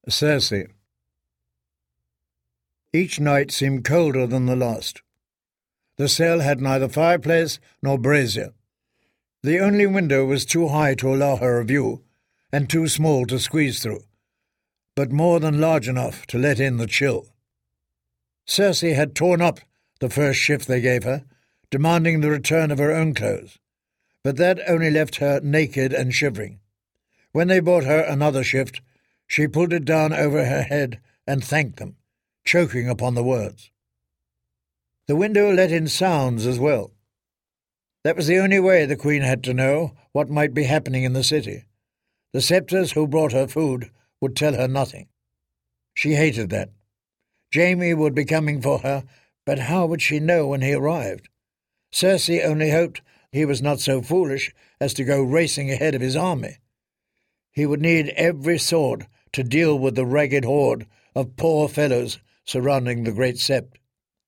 Circe. Each night seemed colder than the last. The cell had neither fireplace nor brazier. The only window was too high to allow her a view, and too small to squeeze through, but more than large enough to let in the chill. Circe had torn up the first shift they gave her, demanding the return of her own clothes, but that only left her naked and shivering. When they brought her another shift, she pulled it down over her head and thanked them, choking upon the words. The window let in sounds as well. That was the only way the Queen had to know what might be happening in the city. The Sceptres who brought her food would tell her nothing. She hated that. Jaime would be coming for her, but how would she know when he arrived? Circe only hoped he was not so foolish as to go racing ahead of his army. He would need every sword to deal with the ragged horde of poor fellows surrounding the great sept.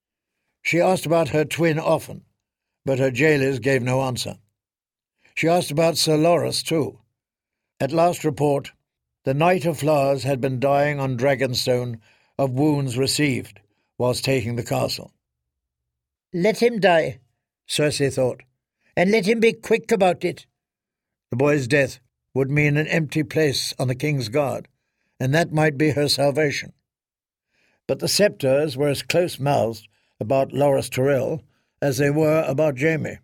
She asked about her twin often, but her jailers gave no answer. She asked about Sir Loras too. At last report, the Knight of Flowers had been dying on Dragonstone of wounds received whilst taking the castle. "Let him die," Circe thought, "and let him be quick about it." The boy's death would mean an empty place on the king's guard, and that might be her salvation. But the Sceptres were as close-mouthed about Loras Tyrell as they were about Jaime.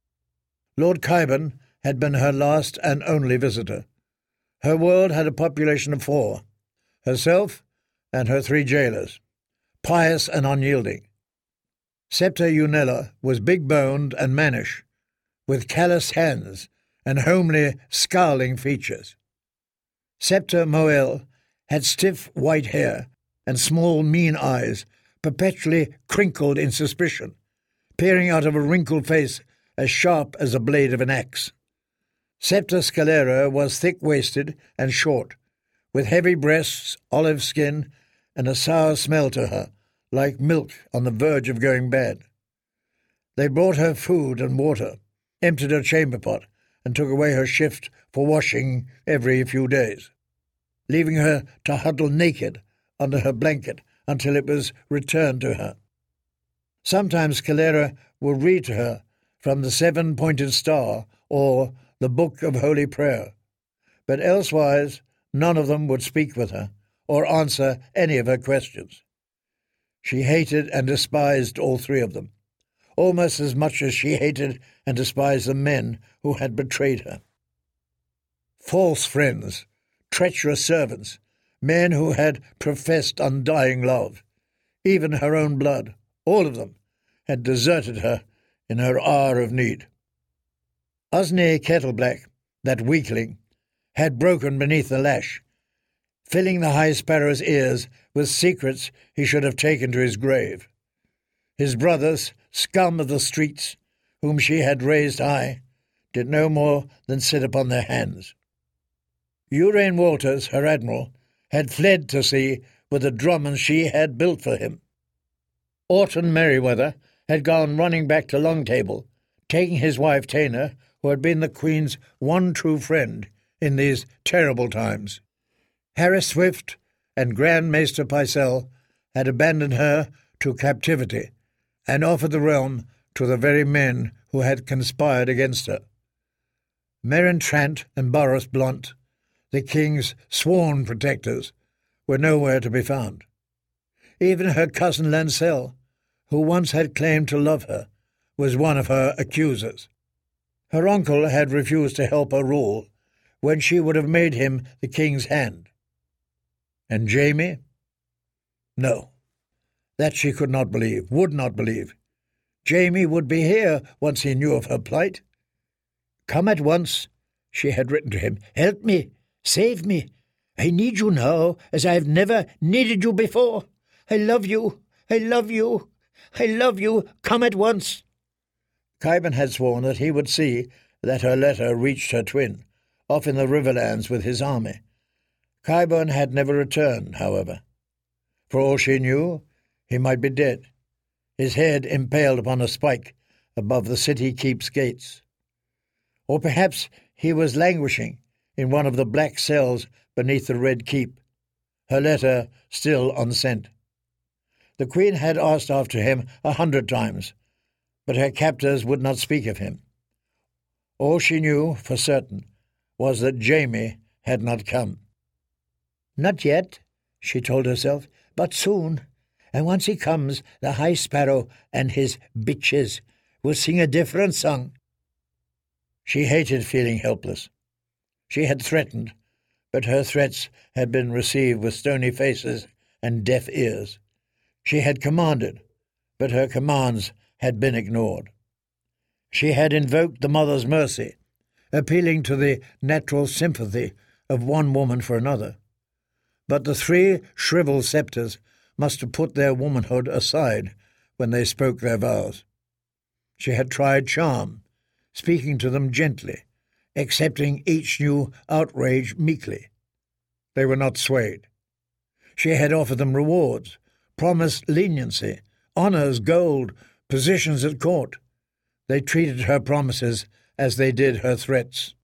Lord Qyburn had been her last and only visitor. Her world had a population of 4, herself and her 3 jailers, pious and unyielding. Septa Unella was big-boned and mannish, with callous hands and homely, scowling features. Septa Moel had stiff white hair and small, mean eyes, perpetually crinkled in suspicion, peering out of a wrinkled face as sharp as the blade of an axe. Septa Scalera was thick-waisted and short, with heavy breasts, olive skin, and a sour smell to her, like milk on the verge of going bad. They brought her food and water, emptied her chamber pot, and took away her shift for washing every few days, leaving her to huddle naked under her blanket until it was returned to her. Sometimes Scalera would read to her from the 7-pointed star or the Book of Holy Prayer, but elsewise none of them would speak with her or answer any of her questions. She hated and despised all 3 of them, almost as much as she hated and despised the men who had betrayed her. False friends, treacherous servants, men who had professed undying love, even her own blood, all of them, had deserted her in her hour of need. Usney Kettleblack, that weakling, had broken beneath the lash, filling the High Sparrow's ears with secrets he should have taken to his grave. His brothers, scum of the streets, whom she had raised high, did no more than sit upon their hands. Urain Walters, her admiral, had fled to sea with the Drummond she had built for him. Orton Merryweather had gone running back to Longtable, taking his wife Taina, who had been the Queen's one true friend in these terrible times. Harris Swift and Grand Maester Pycelle had abandoned her to captivity and offered the realm to the very men who had conspired against her. Meryn Trant and Boris Blount, the king's sworn protectors, were nowhere to be found. Even her cousin Lancel, who once had claimed to love her, was one of her accusers. Her uncle had refused to help her rule when she would have made him the king's hand. And Jaime? No, that she could not believe, would not believe. Jaime would be here once he knew of her plight. "Come at once," she had written to him. "Help me, save me. I need you now as I have never needed you before. I love you, I love you, I love you. Come at once." Qyburn had sworn that he would see that her letter reached her twin, off in the Riverlands with his army. Qyburn had never returned, however. For all she knew, he might be dead, his head impaled upon a spike above the city keep's gates. Or perhaps he was languishing in one of the black cells beneath the Red Keep, her letter still unsent. The Queen had asked after him 100 times, but her captors would not speak of him. All she knew for certain was that Jamie had not come. "Not yet," she told herself, "but soon, and once he comes, the High Sparrow and his bitches will sing a different song." She hated feeling helpless. She had threatened, but her threats had been received with stony faces and deaf ears. She had commanded, but her commands had been ignored. She had invoked the mother's mercy, appealing to the natural sympathy of one woman for another. But the 3 shriveled sceptres must have put their womanhood aside when they spoke their vows. She had tried charm, speaking to them gently, accepting each new outrage meekly. They were not swayed. She had offered them rewards, promised leniency, honours, gold, positions at court. They treated her promises as they did her threats.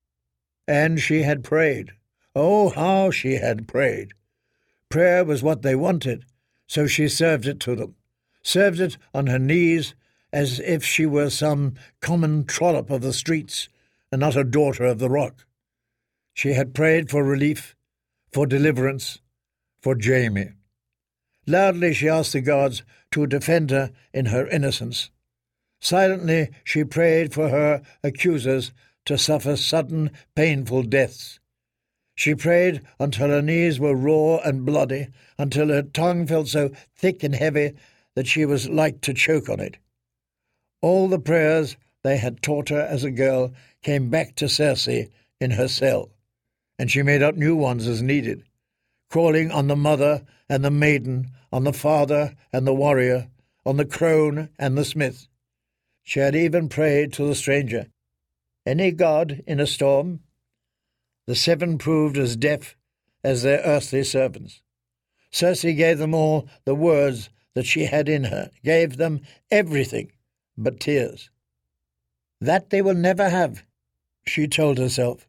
And she had prayed. Oh, how she had prayed! Prayer was what they wanted, so she served it to them, served it on her knees as if she were some common trollop of the streets and not a daughter of the rock. She had prayed for relief, for deliverance, for Jamie. Loudly she asked the gods to defend her in her innocence. Silently she prayed for her accusers to suffer sudden, painful deaths. She prayed until her knees were raw and bloody, until her tongue felt so thick and heavy that she was like to choke on it. All the prayers they had taught her as a girl came back to Circe in her cell, and she made up new ones as needed, calling on the mother and the maiden, on the father and the warrior, on the crone and the smith. She had even prayed to the stranger, "Any god in a storm?" The 7 proved as deaf as their earthly servants. Circe gave them all the words that she had in her, gave them everything but tears. That they will never have, she told herself.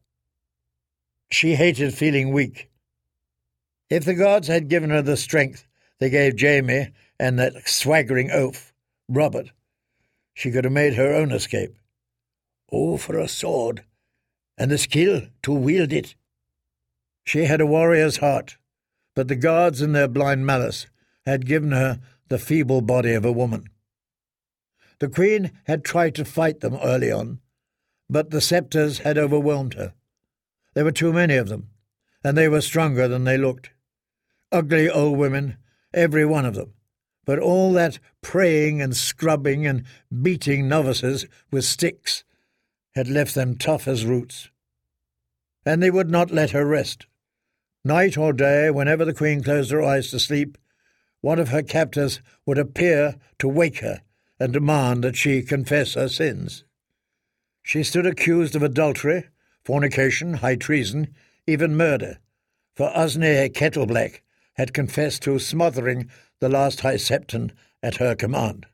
She hated feeling weak. If the gods had given her the strength they gave Jamie and that swaggering oaf, Robert, she could have made her own escape. Oh, for a sword, and the skill to wield it. She had a warrior's heart, but the gods in their blind malice had given her the feeble body of a woman. The Queen had tried to fight them early on, but the sceptres had overwhelmed her. There were too many of them, and they were stronger than they looked. Ugly old women, every one of them, but all that praying and scrubbing and beating novices with sticks had left them tough as roots. And they would not let her rest. Night or day, whenever the Queen closed her eyes to sleep, one of her captors would appear to wake her and demand that she confess her sins. She stood accused of adultery, fornication, high treason, even murder, for Usnea Kettleblack had confessed to smothering the last High Septon at her command.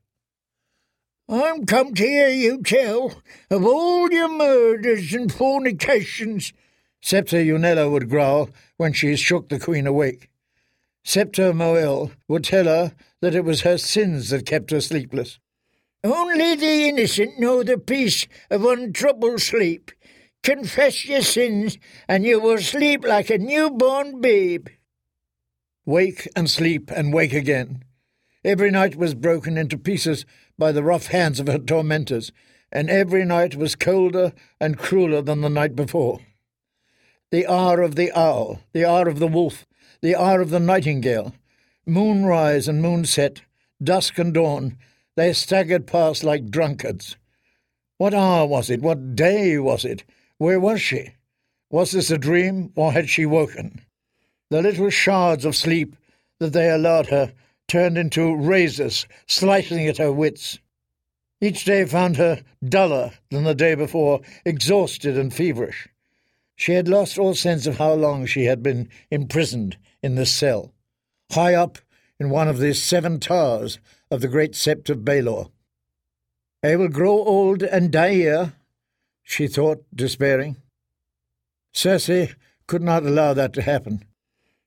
"I'm come to hear you tell of all your murders and fornications," Septa Unella would growl when she shook the Queen awake. Septa Moel would tell her that it was her sins that kept her sleepless. "Only the innocent know the peace of untroubled sleep. Confess your sins, and you will sleep like a newborn babe." Wake and sleep and wake again. Every night was broken into pieces by the rough hands of her tormentors, and every night was colder and crueler than the night before. The hour of the owl, the hour of the wolf, the hour of the nightingale, moonrise and moonset, dusk and dawn, they staggered past like drunkards. What hour was it? What day was it? Where was she? Was this a dream, or had she woken? The little shards of sleep that they allowed her turned into razors, slicing at her wits. Each day found her duller than the day before, exhausted and feverish. She had lost all sense of how long she had been imprisoned in this cell, high up in one of the 7 towers of the great sept of Baelor. "I will grow old and die here," she thought, despairing. Circe could not allow that to happen.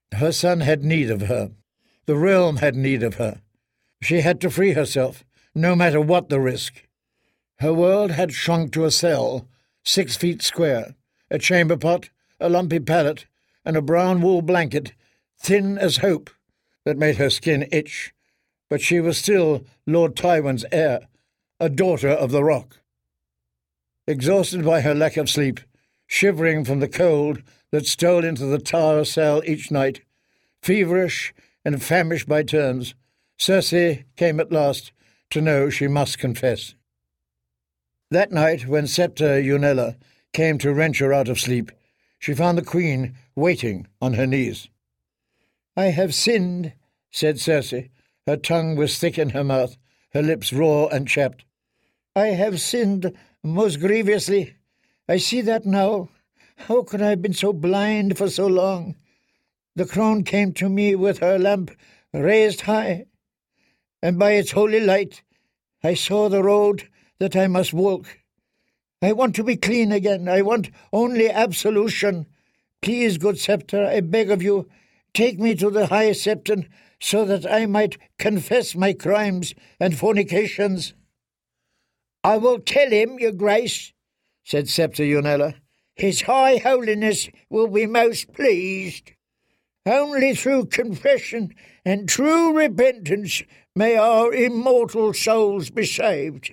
Her son had need of her. The realm had need of her. She had to free herself, no matter what the risk. Her world had shrunk to a cell, 6 feet square, a chamber pot, a lumpy pallet, and a brown wool blanket, thin as hope, that made her skin itch. But she was still Lord Tywin's heir, a daughter of the Rock. Exhausted by her lack of sleep, shivering from the cold that stole into the tower cell each night, feverish and famished by turns, Cersei came at last to know she must confess. That night, when Septa Unella came to wrench her out of sleep, she found the Queen waiting on her knees. "I have sinned," said Cersei. Her tongue was thick in her mouth, her lips raw and chapped. "I have sinned most grievously. I see that now. How could I have been so blind for so long? The crone came to me with her lamp raised high, and by its holy light I saw the road that I must walk. I want to be clean again. I want only absolution. Please, good Septa, I beg of you, take me to the High Septon, so that I might confess my crimes and fornications." "I will tell him, your grace," said Septa Unella. "His High Holiness will be most pleased. Only through confession and true repentance may our immortal souls be saved."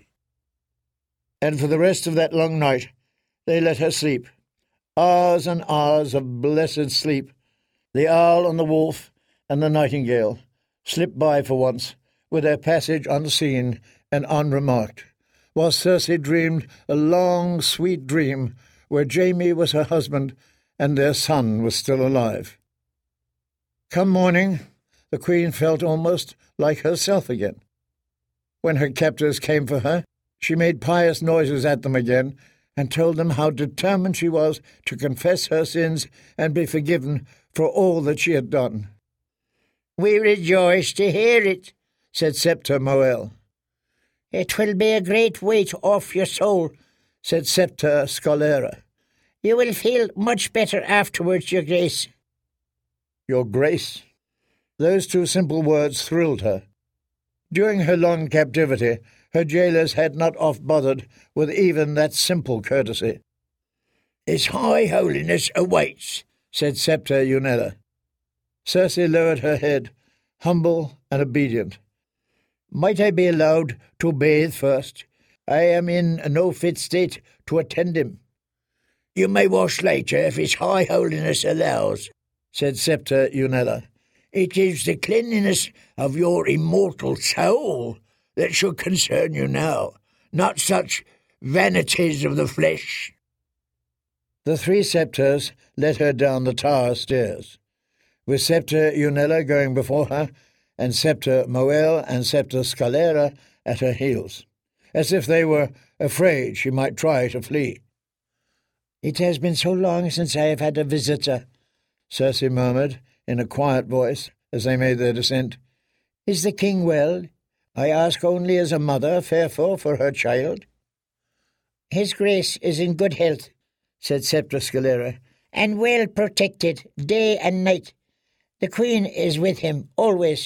And for the rest of that long night they let her sleep. Hours and hours of blessed sleep. The owl and the wolf and the nightingale slipped by for once, with their passage unseen and unremarked, while Cersei dreamed a long, sweet dream where Jaime was her husband and their son was still alive. Come morning, the Queen felt almost like herself again. When her captors came for her, she made pious noises at them again and told them how determined she was to confess her sins and be forgiven for all that she had done. "We rejoice to hear it," said Septa Moel. "It will be a great weight off your soul," said Septa Scalera. "You will feel much better afterwards, your grace." Your grace? Those 2 simple words thrilled her. During her long captivity, her jailers had not oft bothered with even that simple courtesy. "His High Holiness awaits," said Septa Unella. Cersei lowered her head, humble and obedient. "Might I be allowed to bathe first? I am in no fit state to attend him." "You may wash later if His High Holiness allows," said Septa Unella. "It is the cleanliness of your immortal soul that should concern you now, not such vanities of the flesh." The 3 Septas led her down the tower stairs, with Septa Unella going before her, and Septa Moel and Septa Scalera at her heels, as if they were afraid she might try to flee. "It has been so long since I have had a visitor," Cersei murmured in a quiet voice as they made their descent. "Is the king well? I ask only as a mother fearful for her child." "His grace is in good health," said Septa Scalera, "and well protected day and night. The Queen is with him always."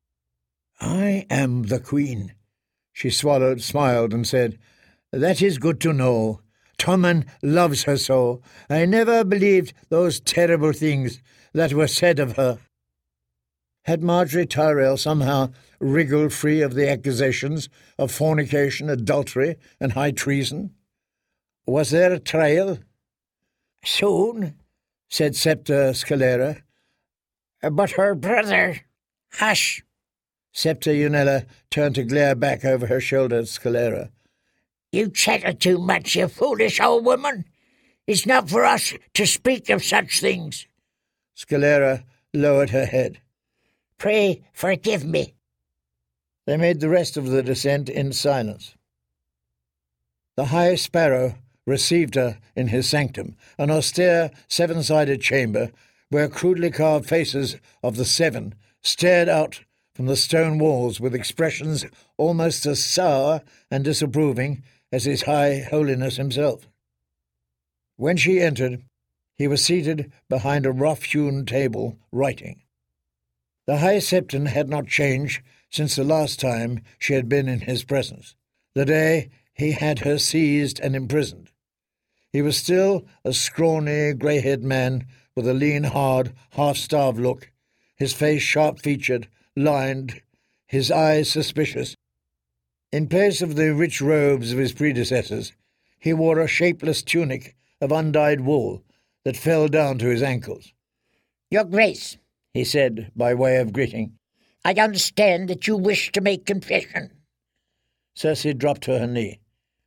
"I am the Queen," she swallowed, smiled, and said, "That is good to know. Tommen loves her so. I never believed those terrible things that were said of her." Had Margaery Tyrell somehow wriggled free of the accusations of fornication, adultery, and high treason? Was there a trial? "Soon," said Septa Scalera. "But her brother—" "Hush!" Septa Unella turned to glare back over her shoulder at Scalera. "You chatter too much, you foolish old woman. It's not for us to speak of such things." Scalera lowered her head. "Pray forgive me." They made the rest of the descent in silence. The High Sparrow received her in his sanctum, an austere 7-sided chamber where crudely carved faces of the 7 stared out from the stone walls with expressions almost as sour and disapproving as His High Holiness himself. When she entered, He was seated behind a rough-hewn table, writing. The High Septon had not changed since the last time she had been in his presence, the day he had her seized and imprisoned. He was still a scrawny, grey-haired man with a lean, hard, half-starved look, his face sharp-featured, lined, his eyes suspicious. In place of the rich robes of his predecessors, he wore a shapeless tunic of undyed wool that fell down to his ankles. "Your Grace," he said, by way of greeting, "I understand that you wish to make confession." Circe dropped to her knee.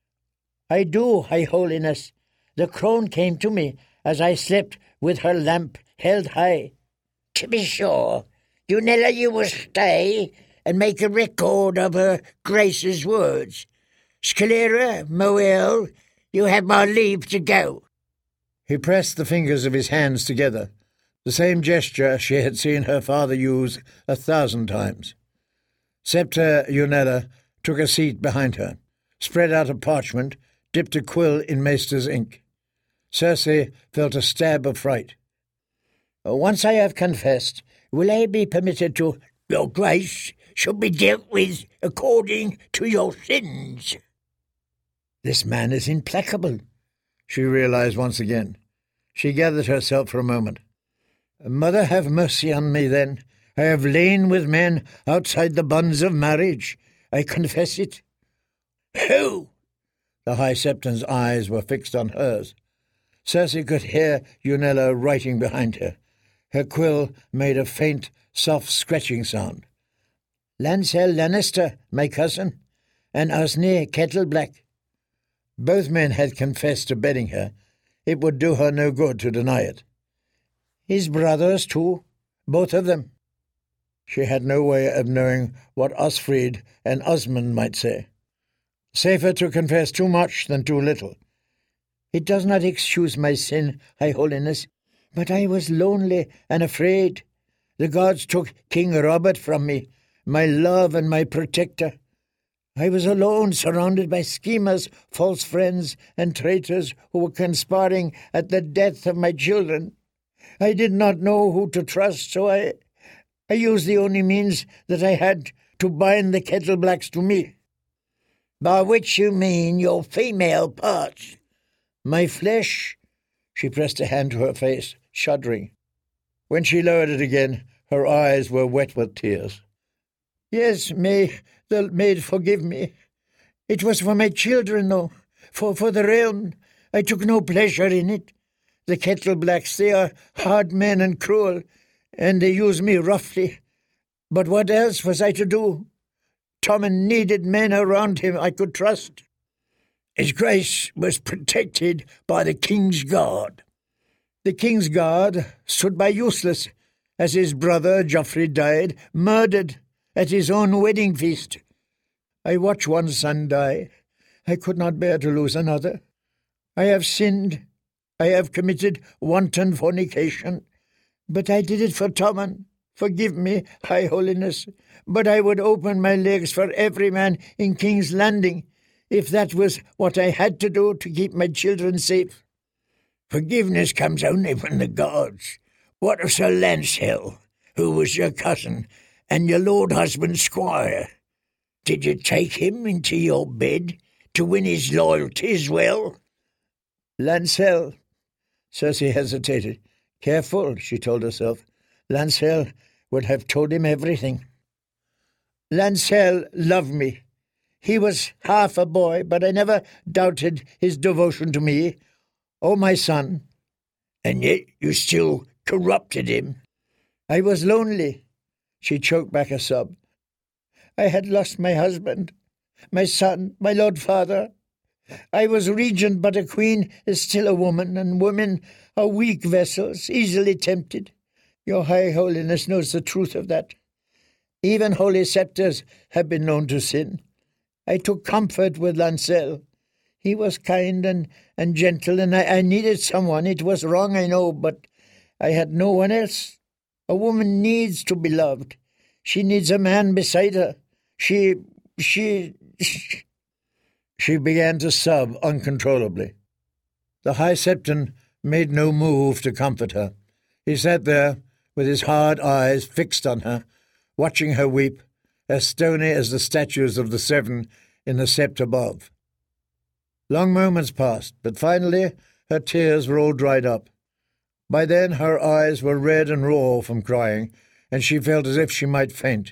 "I do, High Holiness. The crone came to me as I slept with her lamp held high. To be sure, Unella, you will stay and make a record of her Grace's words. Scalera, Moel, you have my leave to go." He pressed the fingers of his hands together, the same gesture she had seen her father use 1,000 times. Septa Unella took a seat behind her, spread out a parchment, dipped a quill in Maester's ink. Circe felt a stab of fright. "Once I have confessed, will I be permitted to—" "Your Grace shall be dealt with according to your sins." This man is implacable, she realized once again. She gathered herself for a moment. "Mother, have mercy on me, then. I have lain with men outside the bonds of marriage. I confess it." "Who?" The High Septon's eyes were fixed on hers. Circe could hear Unella writing behind her. Her quill made a faint, soft scratching sound. "Lancel Lannister, my cousin, and Osney Kettleblack." Both men had confessed to bedding her. It would do her no good to deny it. "His brothers, too, both of them." She had no way of knowing what Osfried and Osmond might say. Safer to confess too much than too little. "It does not excuse my sin, High Holiness, but I was lonely and afraid. The gods took King Robert from me, my love and my protector. I was alone, surrounded by schemers, false friends, and traitors who were conspiring at the death of my children. I did not know who to trust, so I used the only means that I had to bind the Kettleblacks to me." "By which you mean your female parts?" "My flesh." She pressed a hand to her face, shuddering. When she lowered it again, her eyes were wet with tears. "Yes, may the maid forgive me. It was for my children, though, for the realm. I took no pleasure in it. The Kettleblacks, they are hard men and cruel, and they use me roughly. But what else was I to do? Tommen needed men around him I could trust. His Grace was protected by the King's Guard. The King's Guard stood by useless, as his brother Joffrey died, murdered at his own wedding feast. I watched one son die. I could not bear to lose another. I have sinned. I have committed wanton fornication. But I did it for Tommen. Forgive me, High Holiness, but I would open my legs for every man in King's Landing, if that was what I had to do to keep my children safe. Forgiveness comes only from the gods. What of Sir Lancel, who was your cousin, and your lord husband's squire? Did you take him into your bed to win his loyalty as well?" "Lancel." Circe hesitated. Careful, she told herself. Lancel would have told him everything. "Lancel loved me. He was half a boy, but I never doubted his devotion to me. Oh, my son." "And yet you still corrupted him." "I was lonely." She choked back a sob. "I had lost my husband, my son, my lord father. I was regent, but a queen is still a woman, and women are weak vessels, easily tempted. Your High Holiness knows the truth of that. Even holy sceptres have been known to sin. I took comfort with Lancel. He was kind and gentle, and I needed someone. It was wrong, I know, but I had no one else. A woman needs to be loved. She needs a man beside her. She began to sob uncontrollably. The High Septon made no move to comfort her. He sat there, with his hard eyes fixed on her, watching her weep, as stony as the statues of the seven in the sept above. Long moments passed, but finally her tears were all dried up. By then her eyes were red and raw from crying, and she felt as if she might faint.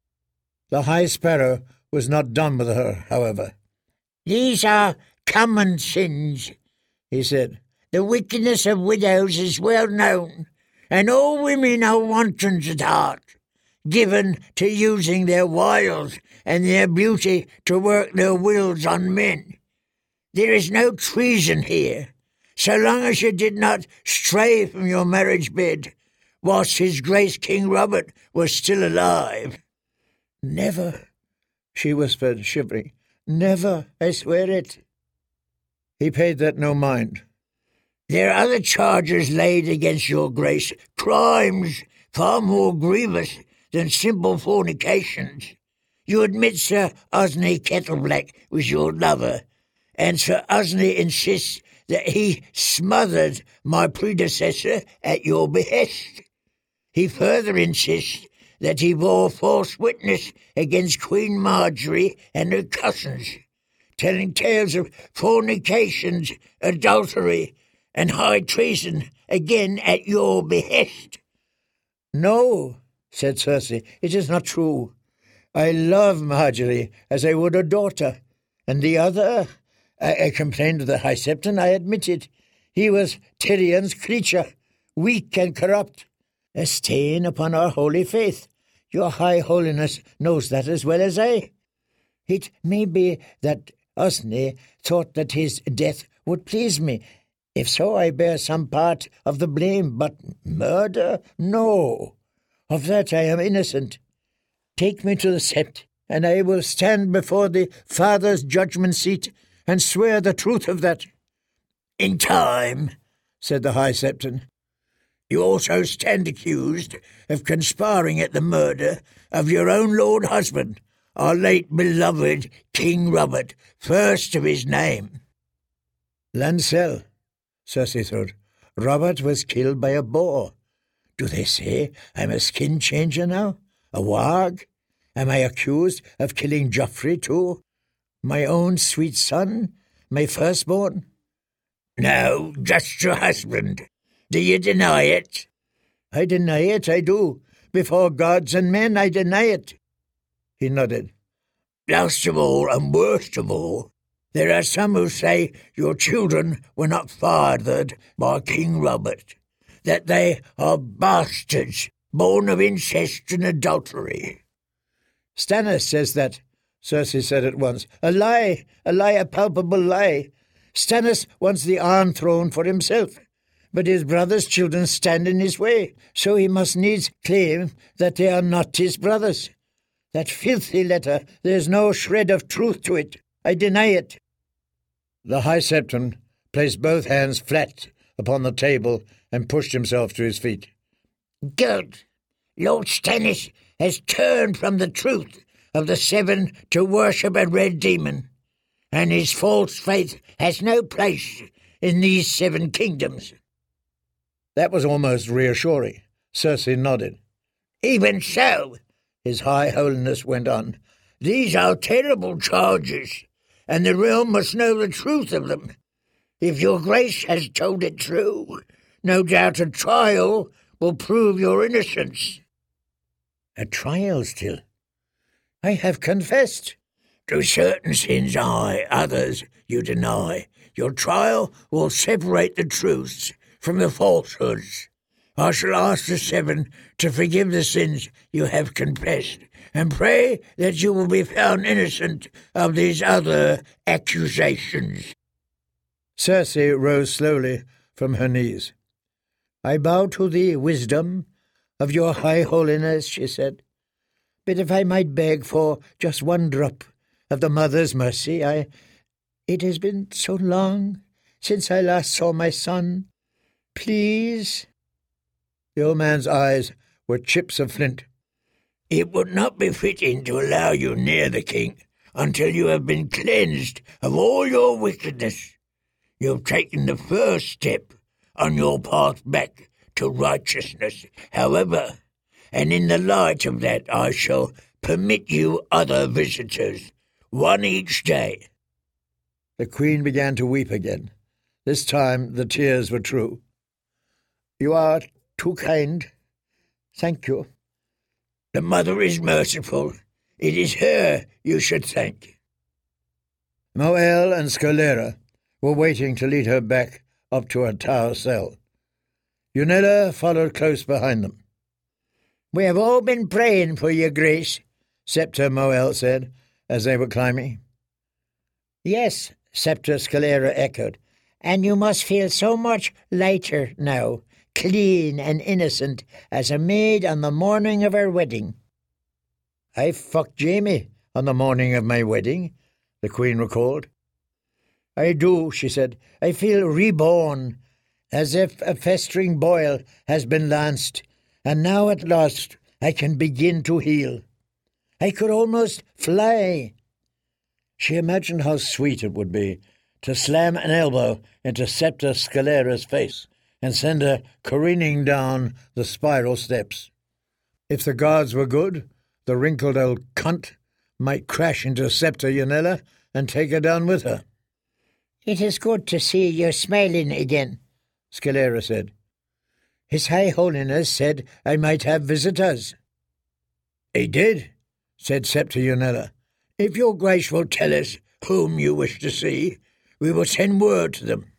The High Sparrow was not done with her, however. "These are common sins," he said. "The wickedness of widows is well known, and all women are wantons at heart, given to using their wiles and their beauty to work their wills on men. There is no treason here, so long as you did not stray from your marriage bed whilst His Grace King Robert was still alive." "Never," she whispered, shivering. "Never, I swear it." He paid that no mind. "There are other charges laid against your Grace, crimes far more grievous than simple fornications. You admit Sir Osney Kettleblack was your lover, and Sir Osney insists that he smothered my predecessor at your behest. He further insists that he bore false witness against Queen Marjorie and her cousins, telling tales of fornications, adultery, and high treason, again at your behest." "No," said Circe, "it is not true. I love Marjorie as I would a daughter, and the other, I complained of the High Septon, I admit it. He was Tyrion's creature, weak and corrupt, a stain upon our holy faith. Your High Holiness knows that as well as I. It may be that Osney thought that his death would please me. If so, I bear some part of the blame, but murder? No. Of that I am innocent. Take me to the sept, and I will stand before the Father's judgment seat and swear the truth of that." "In time," said the High Septon. "You also stand accused of conspiring at the murder of your own lord husband, our late beloved King Robert, first of his name." "Lancel," Circe thought. "Robert was killed by a boar. Do they say I'm a skin changer now? A warg? Am I accused of killing Joffrey too? My own sweet son? My firstborn?" "No, just your husband. Do you deny it?" "I deny it, I do. Before gods and men, I deny it." He nodded. "Last of all, and worst of all, there are some who say your children were not fathered by King Robert, that they are bastards born of incest and adultery." "Stannis says that," Circe said at once. A lie, a palpable lie. Stannis wants the Iron Throne for himself, but his brother's children stand in his way, so he must needs claim that they are not his brothers. That filthy letter, there's no shred of truth to it. I deny it." The High Septon placed both hands flat upon the table and pushed himself to his feet. "Good. Lord Stannis has turned from the truth of the seven to worship a red demon, and his false faith has no place in these 7 kingdoms." That was almost reassuring. Circe nodded. "Even so," His High Holiness went on, "these are terrible charges, and the realm must know the truth of them. If your Grace has told it true, no doubt a trial will prove your innocence." "A trial still? I have confessed." "To certain sins, aye, others you deny. Your trial will separate the truths from the falsehoods. I shall ask the 7 to forgive the sins you have confessed, and pray that you will be found innocent of these other accusations." Circe rose slowly from her knees. "I bow to the wisdom of your High Holiness," she said. "But if I might beg for just one drop of the Mother's mercy, it has been so long since I last saw my son. Please." The old man's eyes were chips of flint. "It would not be fitting to allow you near the king until you have been cleansed of all your wickedness. You have taken the first step on your path back to righteousness, however, and in the light of that I shall permit you other visitors, one each day." The Queen began to weep again. This time the tears were true. "You are too kind. Thank you. The mother is merciful. It is her you should thank." Moel and Scalera were waiting to lead her back up to her tower cell. Unella followed close behind them. "We have all been praying for your grace," Septa Moel said, as they were climbing. "Yes," Septa Scalera echoed, "and you must feel so much lighter now, clean and innocent as a maid on the morning of her wedding." "I fucked Jamie on the morning of my wedding," the Queen recalled. "I do," she said. "I feel reborn, as if a festering boil has been lanced, and now at last I can begin to heal. I could almost fly." She imagined how sweet it would be to slam an elbow into Septa Scalera's face and send her careening down the spiral steps. If the guards were good, the wrinkled old cunt might crash into Septa Unella and take her down with her. "It is good to see you smiling again," Scalera said. "His High Holiness said I might have visitors." "He did," said Septa Unella. "If your grace will tell us whom you wish to see, we will send word to them."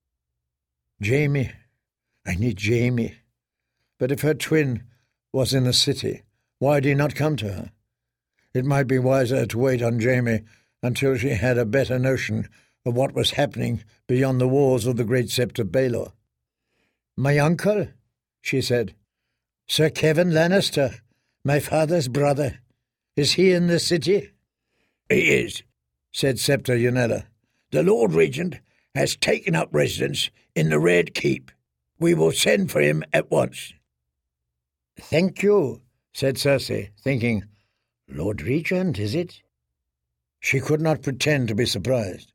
"Jamie. I need Jamie." But if her twin was in the city, why did he not come to her? It might be wiser to wait on Jamie until she had a better notion of what was happening beyond the walls of the great Sept of Baelor. "My uncle," she said, "Sir Kevin Lannister, my father's brother. Is he in the city?" "He is," said Septa Unella. "The Lord Regent has taken up residence in the Red Keep. We will send for him at once." "Thank you," said Cersei, thinking, "Lord Regent, is it?" She could not pretend to be surprised.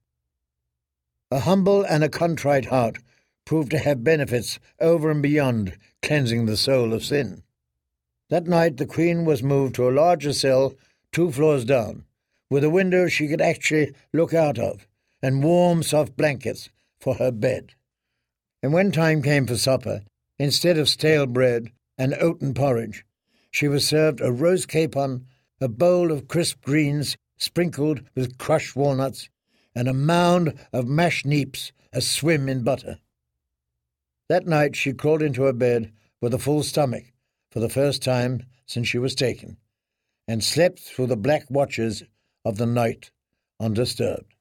A humble and a contrite heart proved to have benefits over and beyond cleansing the soul of sin. That night the Queen was moved to a larger cell 2 floors down, with a window she could actually look out of, and warm, soft blankets for her bed. And when time came for supper, instead of stale bread and oaten porridge, she was served a roast capon, a bowl of crisp greens sprinkled with crushed walnuts, and a mound of mashed neeps a-swim in butter. That night she crawled into her bed with a full stomach for the first time since she was taken, and slept through the black watches of the night undisturbed.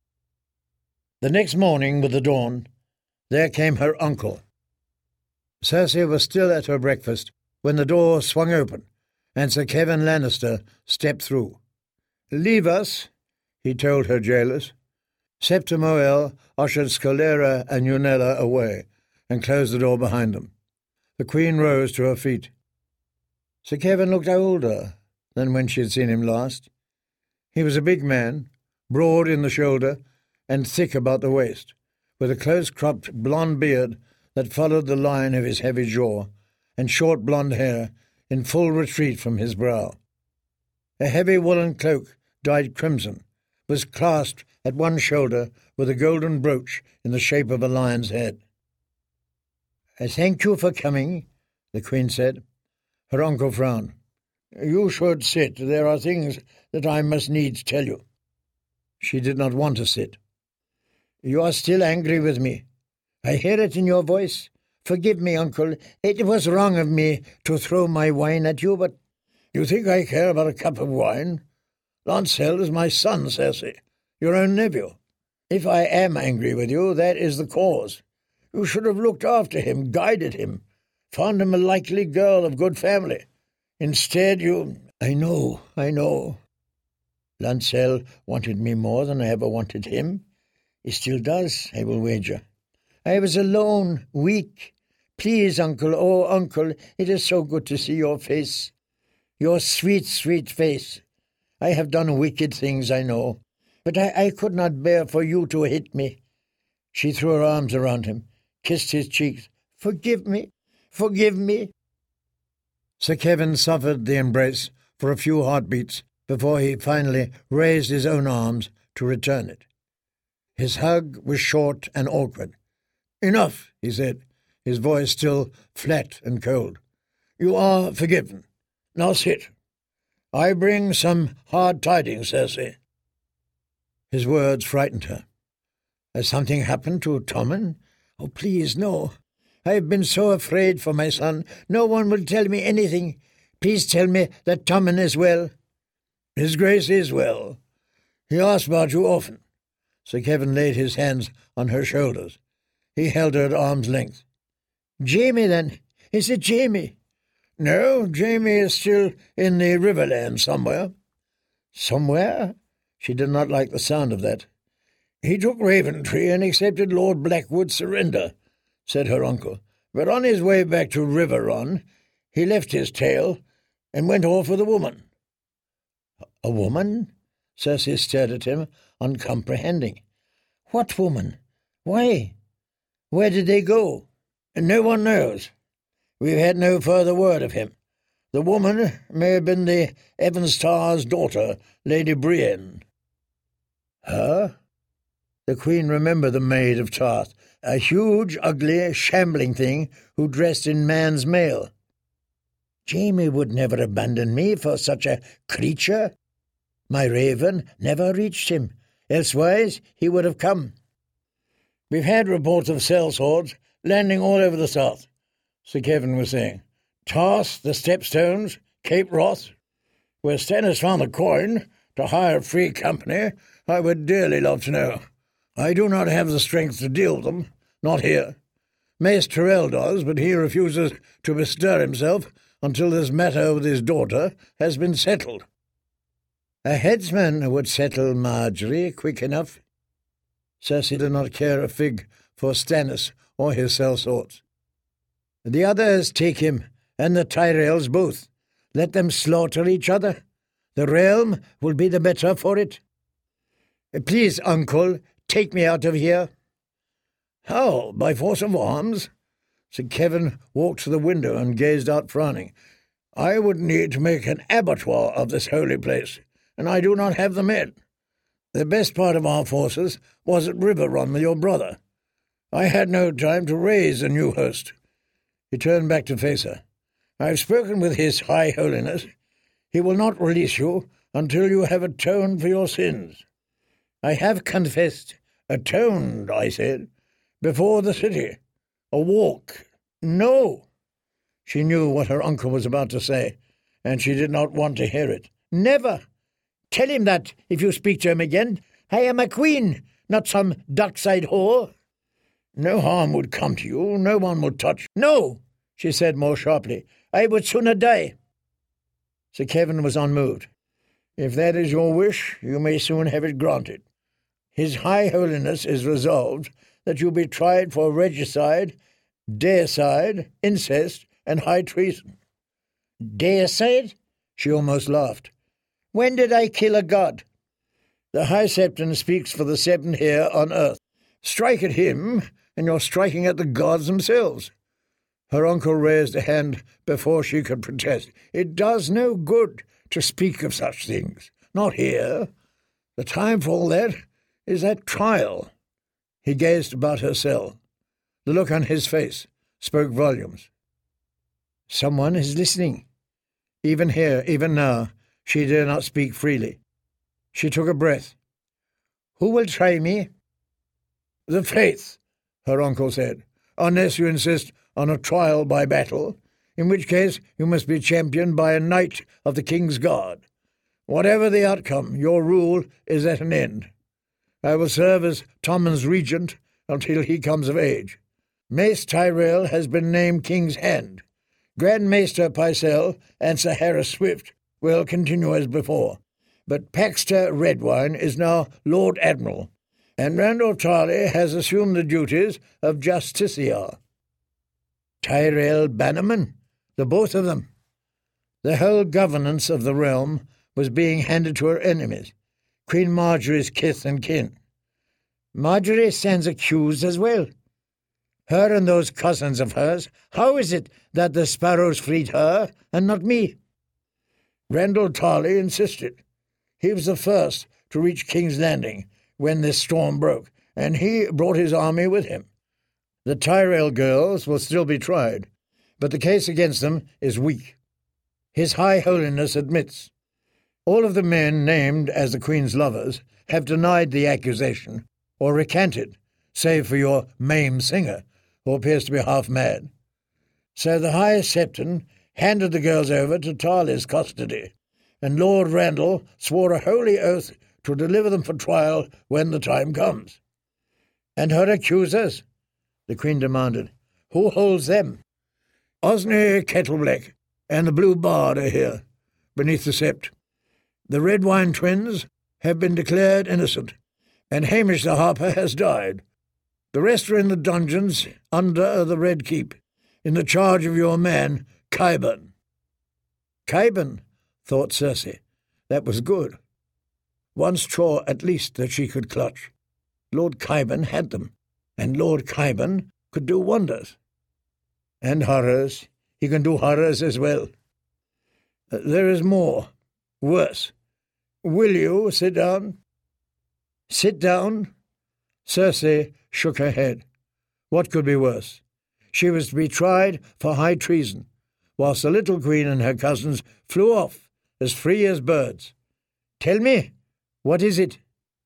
The next morning, with the dawn, there came her uncle. Cersei was still at her breakfast when the door swung open, and Sir Kevin Lannister stepped through. "Leave us," he told her jailers. Septa Moel ushered Scalera and Unella away and closed the door behind them. The Queen rose to her feet. Sir Kevin looked older than when she had seen him last. He was a big man, broad in the shoulder and thick about the waist, with a close-cropped blonde beard that followed the line of his heavy jaw, and short blonde hair in full retreat from his brow. A heavy woolen cloak, dyed crimson, was clasped at one shoulder with a golden brooch in the shape of a lion's head. "I thank you for coming," the Queen said. Her uncle frowned. "You should sit. There are things that I must needs tell you." She did not want to sit. "You are still angry with me. I hear it in your voice. Forgive me, uncle. It was wrong of me to throw my wine at you, but—" "You think I care about a cup of wine? Lancel is my son, Cersei, your own nephew. If I am angry with you, that is the cause. You should have looked after him, guided him, found him a likely girl of good family. Instead, you—" I know. Lancel wanted me more than I ever wanted him. He still does, I will wager. I was alone, weak. Please, uncle, oh, uncle, it is so good to see your face. Your sweet, sweet face. I have done wicked things, I know, but I could not bear for you to hit me." She threw her arms around him. kissed his cheeks. "Forgive me, forgive me." Sir Kevin suffered the embrace for a few heartbeats before he finally raised his own arms to return it. His hug was short and awkward. "Enough," he said, his voice still flat and cold. "You are forgiven. Now sit. I bring some hard tidings, Cersei." His words frightened her. "Has something happened to Tommen?" "Oh, please, no. I have been so afraid for my son. No one will tell me anything. Please tell me that Tommen is well." "His Grace is well. He asks about you often." Sir Kevin laid his hands on her shoulders. He held her at arm's length. "Jaime, then? Is it Jaime?" "No, Jaime is still in the Riverland somewhere." "Somewhere?" She did not like the sound of that. "He took Raventree and accepted Lord Blackwood's surrender," said her uncle. "But on his way back to Riverrun, he left his tale and went off with a woman." "A woman?" Cersei stared at him, uncomprehending. "What woman? Why? Where did they go?" "No one knows. We've had no further word of him. The woman may have been the Evanstar's daughter, Lady Brienne." "Her?" The Queen remembered the Maid of Tarth, a huge, ugly, shambling thing who dressed in man's mail. "Jaime would never abandon me for such a creature. My raven never reached him, elsewise he would have come." "We've had reports of sellswords landing all over the south," Sir Kevin was saying. "Tarth, the Stepstones, Cape Wrath. Where Stannis found the coin to hire a free company, I would dearly love to know. I do not have the strength to deal with them, not here. Mace Tyrell does, but he refuses to bestir himself until this matter with his daughter has been settled." "A headsman would settle Marjorie quick enough." Cersei did not care a fig for Stannis or his sellswords. "The others take him, and the Tyrells both. Let them slaughter each other. The realm will be the better for it. Please, uncle, take me out of here." "How? By force of arms?" Sir Kevin walked to the window and gazed out, frowning. "I would need to make an abattoir of this holy place, and I do not have the men. The best part of our forces was at Riverrun with your brother. I had no time to raise a new host." He turned back to face her. "I have spoken with His High Holiness. He will not release you until you have atoned for your sins." "I have confessed." "Atoned, I said, before the city. A walk." "No." She knew what her uncle was about to say, and she did not want to hear it. "Never. Tell him that if you speak to him again. I am a queen, not some dockside whore." "No harm would come to you. No one would touch you." "No," she said more sharply. "I would sooner die." Sir Kevin was unmoved. "If that is your wish, you may soon have it granted. His High Holiness is resolved that you be tried for regicide, deicide, incest, and high treason." "Deicide?" She almost laughed. "When did I kill a god?" "The High Septon speaks for the Seven here on earth. Strike at him, and you're striking at the gods themselves." Her uncle raised a hand before she could protest. "It does no good to speak of such things. Not here. The time for all that is at trial." He gazed about her cell. The look on his face spoke volumes. Someone is listening. Even here, even now, she dare not speak freely. She took a breath. "Who will try me?" "The faith," her uncle said, "unless you insist on a trial by battle, in which case you must be championed by a knight of the King's Guard. Whatever the outcome, your rule is at an end. I will serve as Tommen's regent until he comes of age. Mace Tyrell has been named King's Hand. Grand Maester Pycelle and Sir Harris Swift will continue as before, but Paxter Redwine is now Lord Admiral, and Randolph Tarley has assumed the duties of Justiciar." "Tyrell Bannerman? The both of them." The whole governance of the realm was being handed to her enemies, Queen Marjorie's kith and kin. "Marjorie stands accused as well." Her and those cousins of hers, how is it that the sparrows freed her and not me? Randall Tarley insisted. He was the first to reach King's Landing when this storm broke, and he brought his army with him. The Tyrell girls will still be tried, but the case against them is weak. His High Holiness admits. All of the men named as the Queen's lovers have denied the accusation or recanted, save for your Mame Singer, who appears to be half mad. So the High Septon handed the girls over to Tarley's custody, and Lord Randall swore a holy oath to deliver them for trial when the time comes. And her accusers? The Queen demanded. Who holds them? Osney Kettleblack and the Blue Bard are here, beneath the sept. The Redwine twins have been declared innocent, and Hamish the Harper has died. The rest are in the dungeons under the Red Keep, in the charge of your man, Qyburn. Qyburn, thought Cersei. That was good. One straw at least that she could clutch. Lord Qyburn had them, and Lord Qyburn could do wonders. And horrors. He can do horrors as well. There is more. Worse. Will you sit down? Sit down? Cersei shook her head. What could be worse? She was to be tried for high treason, whilst the little queen and her cousins flew off as free as birds. Tell me, what is it?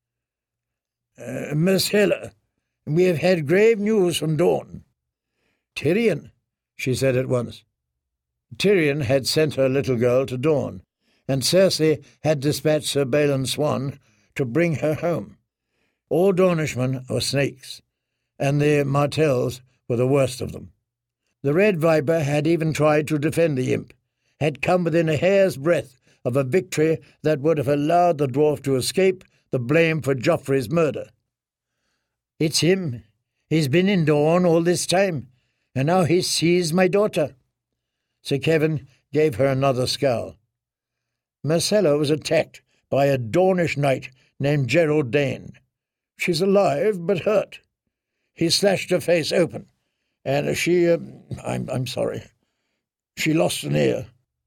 Myrcella, we have had grave news from Dorne. Tyrion, she said at once. Tyrion had sent her little girl to Dorne, and Cersei had dispatched Sir Balon Swann to bring her home. All Dornishmen were snakes, and the Martells were the worst of them. The Red Viper had even tried to defend the imp, had come within a hair's breadth of a victory that would have allowed the dwarf to escape the blame for Joffrey's murder. It's him. He's been in Dorne all this time, and now he sees my daughter. Sir Kevin gave her another scowl. Myrcella was attacked by a Dornish knight named Gerald Dane. She's alive, but hurt. He slashed her face open, and I'm sorry. She lost an ear.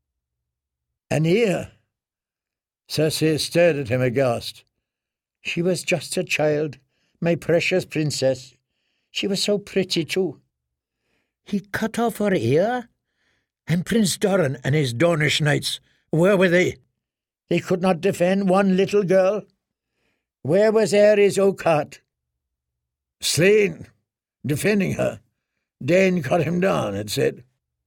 An ear? Cersei stared at him aghast. She was just a child, my precious princess. She was so pretty, too. He cut off her ear? And Prince Doran and his Dornish knights, where were they? They could not defend one little girl? Where was Aerys Oakheart? Slain, defending her. Dane cut him down, it said.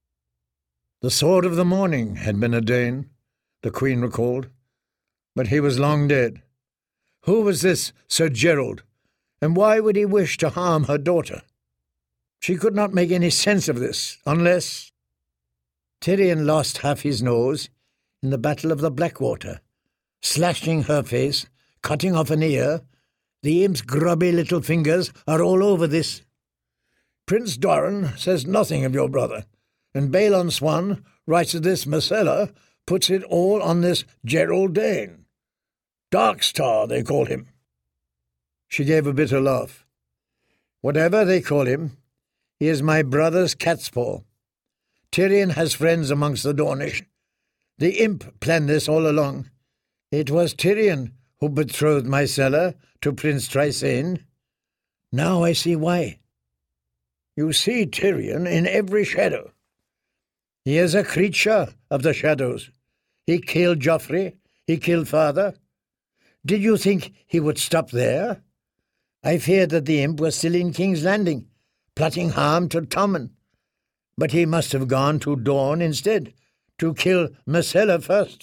The Sword of the Morning had been a Dane, the Queen recalled, but he was long dead. Who was this Sir Gerald, and why would he wish to harm her daughter? She could not make any sense of this, unless... Tyrion lost half his nose in the Battle of the Blackwater, slashing her face, cutting off an ear. The imp's grubby little fingers are all over this. Prince Doran says nothing of your brother, and Balon Swann writes that this Myrcella puts it all on this Gerald Dane. Darkstar, they call him. She gave a bitter laugh. Whatever they call him, he is my brother's catspaw. Tyrion has friends amongst the Dornish. The imp planned this all along. It was Tyrion who betrothed Myrcella to Prince Trysane. Now I see why. You see Tyrion in every shadow. He is a creature of the shadows. He killed Joffrey. He killed father. Did you think he would stop there? I feared that the imp was still in King's Landing, plotting harm to Tommen. But he must have gone to Dorne instead, to kill Myrcella first.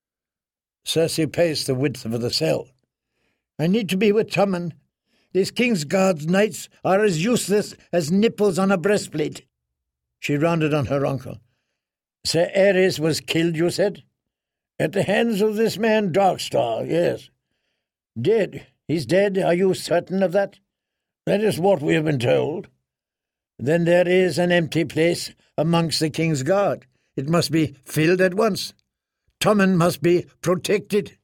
Cersei paced the width of the cell. I need to be with Tommen. These Kingsguard's knights are as useless as nipples on a breastplate. She rounded on her uncle. Sir Aerys was killed, you said? At the hands of this man Darkstar, yes. Dead. He's dead. Are you certain of that? That is what we have been told. Then there is an empty place amongst the King's Guard. It must be filled at once. Tommen must be protected.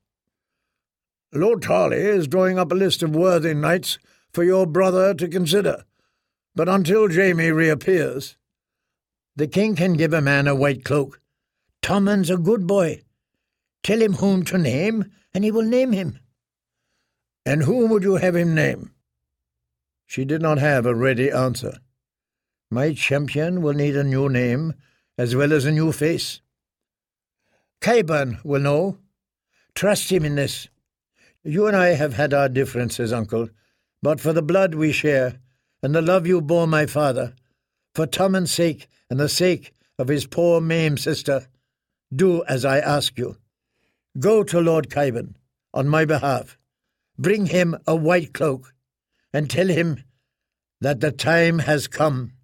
Lord Tarley is drawing up a list of worthy knights for your brother to consider. But until Jamie reappears, the king can give a man a white cloak. Tommen's a good boy. Tell him whom to name, and he will name him. And whom would you have him name? She did not have a ready answer. My champion will need a new name, as well as a new face. Qyburn will know. Trust him in this. You and I have had our differences, uncle, but for the blood we share, and the love you bore my father, for Tommen's sake and the sake of his poor maimed sister, do as I ask you. Go to Lord Qyburn on my behalf. Bring him a white cloak, and tell him that the time has come.